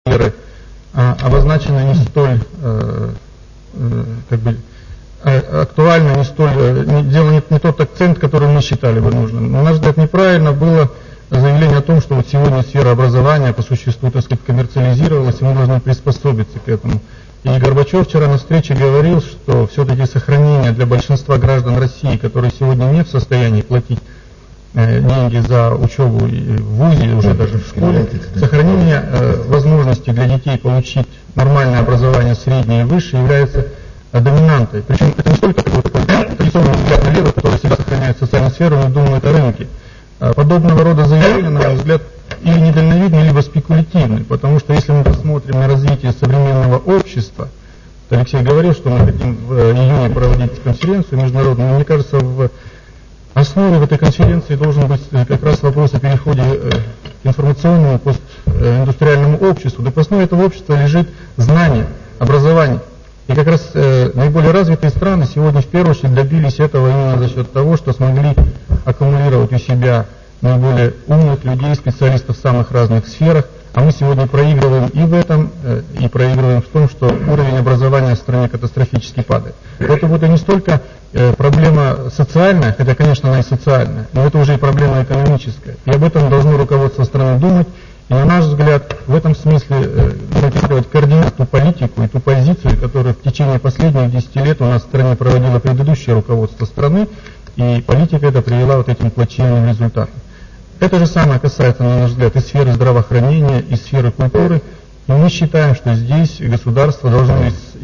сферы обозначены не столь актуально, не столь, дело не тот акцент, который мы считали бы нужным. На наш взгляд, неправильно было заявление о том, что вот сегодня сфера образования по существу, так сказать, коммерциализировалась, и мы должны приспособиться к этому. И Горбачев вчера на встрече говорил, что все-таки сохранение для большинства граждан России, которые сегодня не в состоянии платить деньги за учебу в ВУЗе, уже даже в школе, сохранение возможности для детей получить нормальное образование среднее и высшее является доминантой. Причем это не столько традиционный взгляд налево, который всегда сохраняет социальную сферу, но думает о рынке. Подобного рода заявления, на мой взгляд, или недальновидны, либо спекулятивны, потому что если мы посмотрим на развитие современного общества, то Алексей говорил, что мы хотим в июне проводить конференцию международную, мне кажется, в основе в этой конференции должен быть как раз вопрос о переходе к информационному, постиндустриальному обществу. Так в основе этого общества лежит знание, образование. И как раз наиболее развитые страны сегодня в первую очередь добились этого именно за счет того, что смогли аккумулировать у себя наиболее умных людей, специалистов в самых разных сферах. А мы сегодня проигрываем и в этом, и проигрываем в том, что уровень образования в стране катастрофически падает. Поэтому это не столько проблема социальная, хотя, конечно, она и социальная, но это уже и проблема экономическая. И об этом должно руководство страны думать. И на наш взгляд, в этом смысле мотивировать координировать ту политику и ту позицию, которую в течение последних 10 лет у нас в стране проводило предыдущее руководство страны, и политика эта привела вот этим плачевным результатам. Это же самое касается, на наш взгляд, и сферы здравоохранения, и сферы культуры. И мы считаем, что здесь государство должно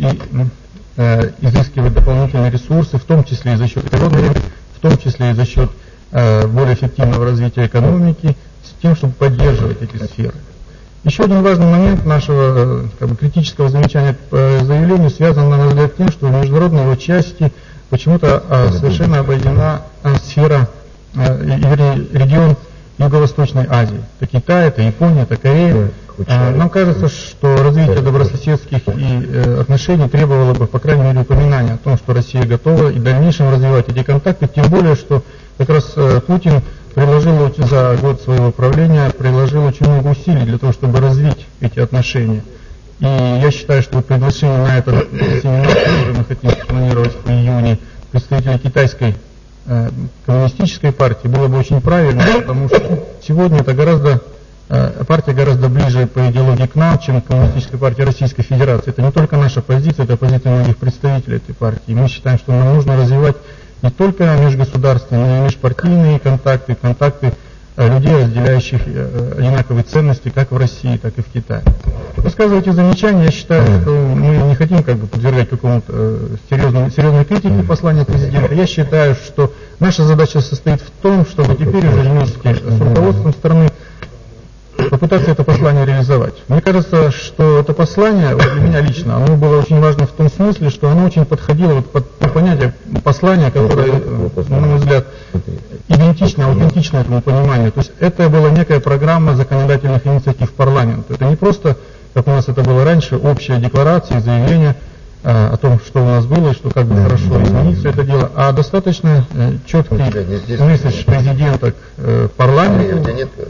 изыскивать дополнительные ресурсы, в том числе и за счет природной, в том числе и за счет более эффективного развития экономики, с тем, чтобы поддерживать эти сферы. Еще один важный момент нашего критического замечания к заявлению связан, на наш взгляд, с тем, что в международной его части почему-то совершенно обойдена сфера, вернее, регион Юго-Восточной Азии. Это Китай, это Япония, это Корея. Нам кажется, что развитие добрососедских отношений требовало бы, по крайней мере, упоминания о том, что Россия готова и в дальнейшем развивать эти контакты, тем более, что как раз Путин приложил за год своего правления очень много усилий для того, чтобы развить эти отношения. И я считаю, что приглашение на этот семинар, который мы хотим спланировать в июне, представителей китайской коммунистической партии, было бы очень правильно, потому что сегодня это партия гораздо ближе по идеологии к нам, чем коммунистическая партия Российской Федерации. Это не только наша позиция, это позиция многих представителей этой партии. Мы считаем, что нам нужно развивать не только межгосударственные, но и межпартийные контакты, людей, разделяющих одинаковые ценности, как в России, так и в Китае. Высказывая эти замечания, я считаю, что мы не хотим подвергать какому-то серьезной критике послания президента. Я считаю, что наша задача состоит в том, чтобы теперь уже вместе с руководством страны попытаться это послание реализовать. Мне кажется, что это послание, для меня лично, оно было очень важно в том смысле, что оно очень подходило под понятие послания, которое, на мой взгляд, идентично, аутентично этому пониманию. То есть это была некая программа законодательных инициатив парламента. Это не просто, как у нас это было раньше, общая декларация, заявление о том, что у нас было и что как бы хорошо изменить все это дело, а достаточно четкий месседж президента к парламенту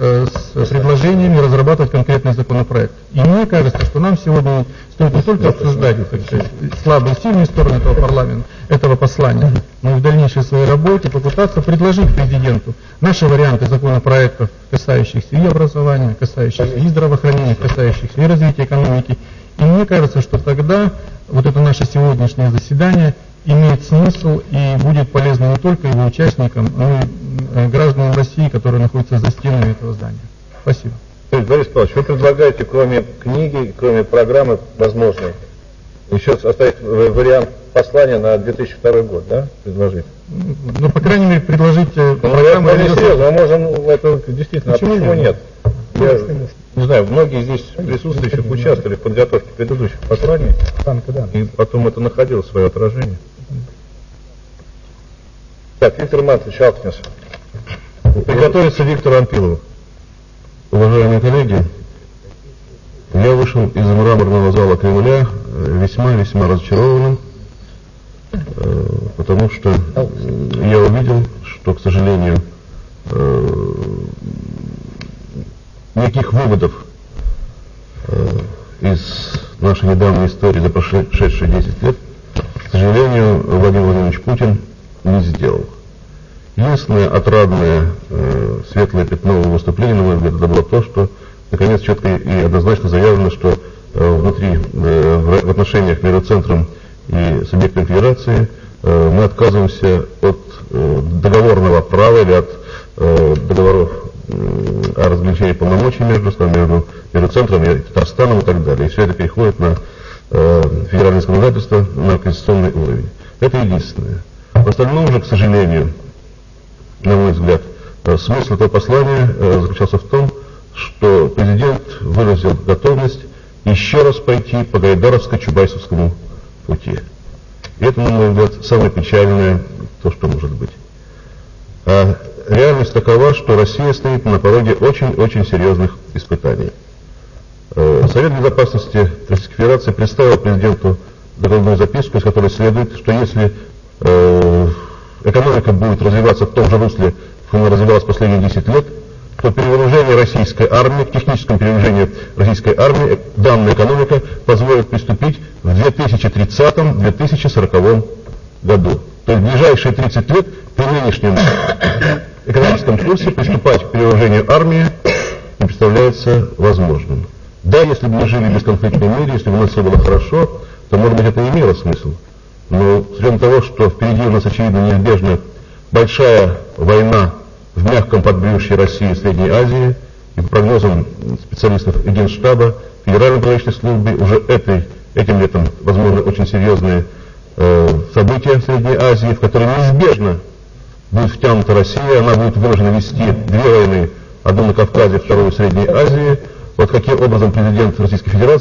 с предложениями разрабатывать конкретный законопроект. И мне кажется, что нам сегодня стоит не только обсуждать слабые и сильные стороны этого парламента, этого послания, но и в дальнейшей своей работе попытаться предложить президенту наши варианты законопроектов, касающихся и образования, касающихся и здравоохранения, касающихся и развития экономики. И мне кажется, что тогда вот это наше сегодняшнее заседание имеет смысл и будет полезно не только его участникам, но и гражданам России, которые находятся за стенами этого здания. Спасибо. Борис Павлович, вы предлагаете, кроме книги, кроме программы возможной, еще оставить вариант послания на 2002 год, да, предложить? Ну, по крайней мере, предложить программу. Мы можем, это действительно, почему нет? Я не знаю, многие здесь присутствующих участвовали в подготовке предыдущих посланий, и потом это находило свое отражение. Так, Виктор Иванович Алкнис. Приготовиться Виктору Анпилову. Уважаемые коллеги, я вышел из мраморного зала Кремля весьма разочарованным, потому что я увидел, что, к сожалению, никаких выводов из нашей недавней истории за прошедшие 10 лет, к сожалению, Владимир Владимирович Путин не сделал. Единственное отрадное, светлое пятно его выступления, на мой взгляд, это было то, что наконец четко и однозначно заявлено, что внутри, в отношениях между центром и субъектами федерации мы отказываемся от договорного права или от договоров о разграничении полномочий между центром и Татарстаном и так далее. И все это переходит на федеральное законодательство, на конституционный уровень. Это единственное. В остальном же, к сожалению, на мой взгляд, смысл этого послания заключался в том, что президент выразил готовность еще раз пойти по гайдаровско-чубайсовскому пути. И это, на мой взгляд, самое печальное, то, что может быть. А реальность такова, что Россия стоит на пороге очень-очень серьезных испытаний. Совет Безопасности Российской Федерации представил президенту докладную записку, из которой следует, что если экономика будет развиваться в том же русле, в котором она развивалась последние 10 лет, то перевооружение российской армии, к техническому перевооружению российской армии, данная экономика позволит приступить в 2030-2040 году. То есть в ближайшие 30 лет при нынешнем экономическом курсе приступать к перевооружению армии не представляется возможным. Да, если бы мы жили в бесконфликтном мире, если бы у нас все было хорошо, то, может быть, это имело смысл. Но с учетом того, что впереди у нас, очевидно, неизбежна большая война в мягком подбрюшье России и Средней Азии, и по прогнозам специалистов и Генштаба, Федеральной пограничной службы, уже этим летом, возможно, очень серьезные события в Средней Азии, в которые неизбежно будет втянута Россия, она будет вынуждена вести две войны, одну на Кавказе, вторую в Средней Азии. Вот каким образом президент Российской Федерации